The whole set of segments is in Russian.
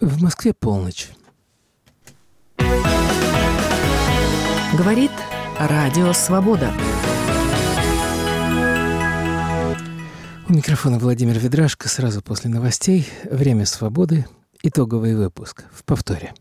В Москве полночь. Говорит Радио Свобода. У микрофона Владимир Ведрашко. Сразу после новостей «Время свободы». Итоговый выпуск. В повторе.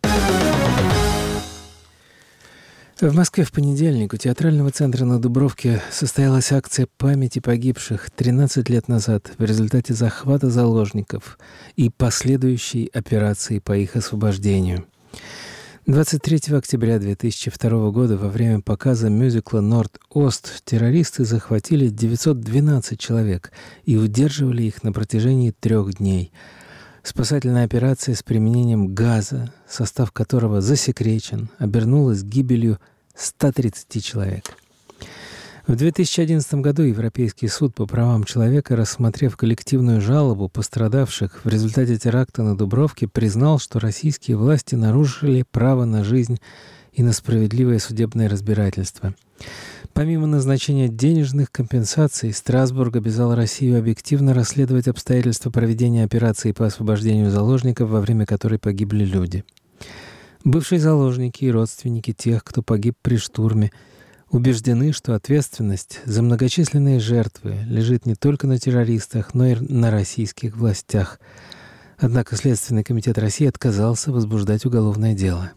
В Москве в понедельник у Театрального центра на Дубровке состоялась акция памяти погибших 13 лет назад в результате захвата заложников и последующей операции по их освобождению. 23 октября 2002 года во время показа мюзикла «Норд-Ост» террористы захватили 912 человек и удерживали их на протяжении 3 дней. Спасательная операция с применением газа, состав которого засекречен, обернулась гибелью 130 человек. В 2011 году Европейский суд по правам человека, рассмотрев коллективную жалобу пострадавших в результате теракта на Дубровке, признал, что российские власти нарушили право на жизнь и на справедливое судебное разбирательство. Помимо назначения денежных компенсаций, Страсбург обязал Россию объективно расследовать обстоятельства проведения операции по освобождению заложников, во время которой погибли люди. Бывшие заложники и родственники тех, кто погиб при штурме, убеждены, что ответственность за многочисленные жертвы лежит не только на террористах, но и на российских властях. Однако Следственный комитет России отказался возбуждать уголовное дело.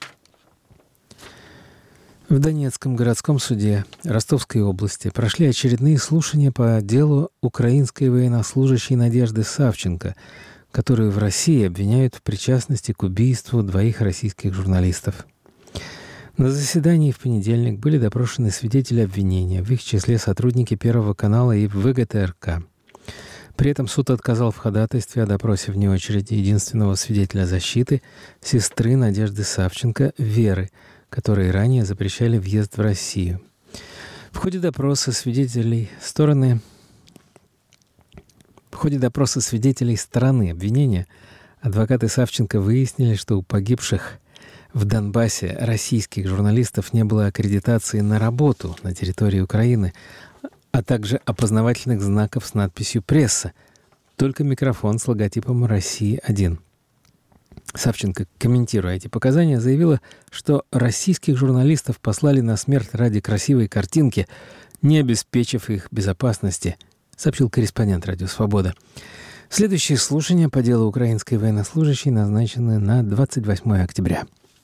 В Донецком городском суде Ростовской области прошли очередные слушания по делу украинской военнослужащей Надежды Савченко, которую в России обвиняют в причастности к убийству 2 российских журналистов. На заседании в понедельник были допрошены свидетели обвинения, в их числе сотрудники Первого канала и ВГТРК. При этом суд отказал в ходатайстве о допросе вне очереди единственного свидетеля защиты, сестры Надежды Савченко, Веры, которые ранее запрещали въезд в Россию. В ходе допроса свидетелей стороны обвинения адвокаты Савченко выяснили, что у погибших в Донбассе российских журналистов не было аккредитации на работу на территории Украины, а также опознавательных знаков с надписью «Пресса», только микрофон с логотипом «Россия-1». Савченко, комментируя эти показания, заявила, что российских журналистов послали на смерть ради красивой картинки, не обеспечив их безопасности, сообщил корреспондент «Радио Свобода». Следующие слушания по делу украинской военнослужащей назначены на 28 октября.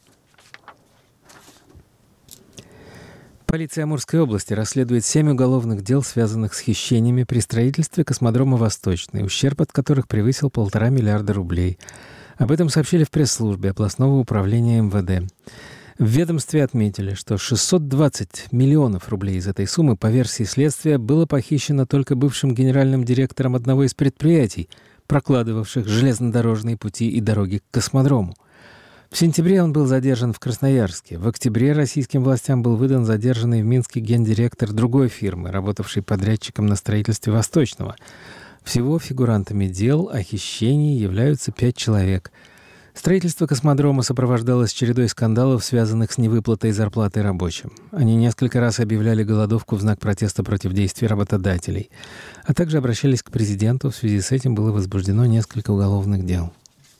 Полиция Амурской области расследует 7 уголовных дел, связанных с хищениями при строительстве космодрома «Восточный», ущерб от которых превысил 1,5 миллиарда рублей. Об этом сообщили в пресс-службе областного управления МВД. В ведомстве отметили, что 620 миллионов рублей из этой суммы, по версии следствия, было похищено только бывшим генеральным директором одного из предприятий, прокладывавших железнодорожные пути и дороги к космодрому. В сентябре он был задержан в Красноярске. В октябре российским властям был выдан задержанный в Минске гендиректор другой фирмы, работавший подрядчиком на строительстве «Восточного». Всего фигурантами дел о хищении являются 5 человек. Строительство космодрома сопровождалось чередой скандалов, связанных с невыплатой зарплаты рабочим. Они несколько раз объявляли голодовку в знак протеста против действий работодателей, а также обращались к президенту. В связи с этим было возбуждено несколько уголовных дел.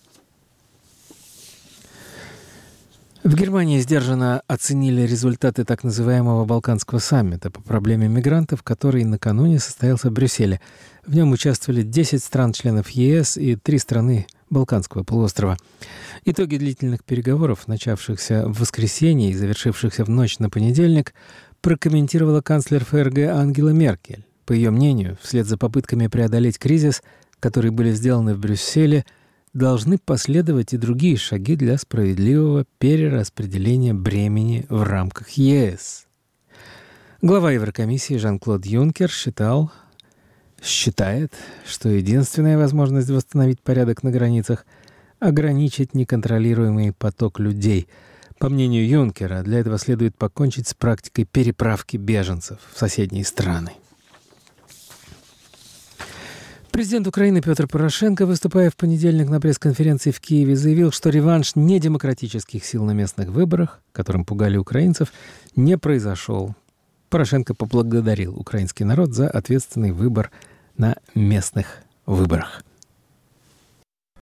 В Германии сдержанно оценили результаты так называемого Балканского саммита по проблеме мигрантов, который накануне состоялся в Брюсселе. В нем участвовали 10 стран-членов ЕС и 3 страны Балканского полуострова. Итоги длительных переговоров, начавшихся в воскресенье и завершившихся в ночь на понедельник, прокомментировала канцлер ФРГ Ангела Меркель. По ее мнению, вслед за попытками преодолеть кризис, которые были сделаны в Брюсселе, должны последовать и другие шаги для справедливого перераспределения бремени в рамках ЕС. Глава Еврокомиссии Жан-Клод Юнкер считает, что единственная возможность восстановить порядок на границах — ограничить неконтролируемый поток людей. По мнению Юнкера, для этого следует покончить с практикой переправки беженцев в соседние страны. Президент Украины Петр Порошенко, выступая в понедельник на пресс-конференции в Киеве, заявил, что реванш недемократических сил на местных выборах, которым пугали украинцев, не произошел. Порошенко поблагодарил украинский народ за ответственный выбор на местных выборах.